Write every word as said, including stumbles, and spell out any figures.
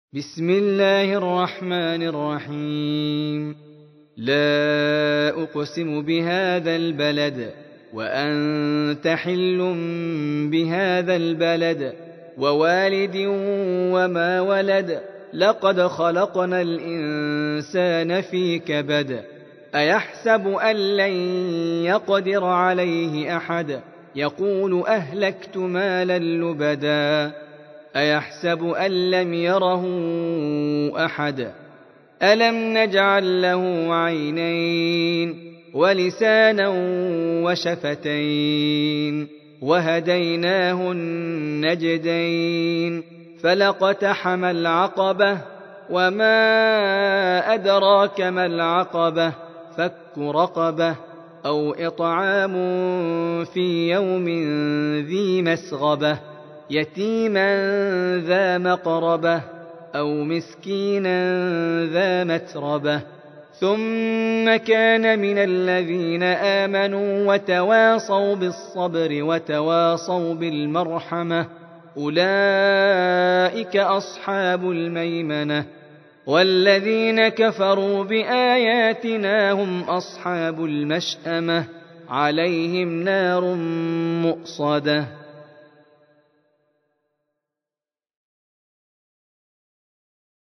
بسم الله الرحمن الرحيم. لا أقسم بهذا البلد وأنت حل بهذا البلد ووالد وما ولد لقد خلقنا الإنسان في كبد أيحسب أن لن يقدر عليه أحد يقول أهلكت مالا لبدا أيحسب أن لم يره أحد ألم نجعل له عينين ولسانا وشفتين وهديناه النجدين فلاقتحم العقبة وما أدراك ما العقبة فك رقبة أو إطعام في يوم ذي مسغبة يتيما ذا مقربة أو مسكينا ذا متربة ثم كان من الذين آمنوا وتواصوا بالصبر وتواصوا بالمرحمة أولئك أصحاب الميمنة والذين كفروا بآياتنا هم أصحاب المشأمة عليهم نار مؤصدة.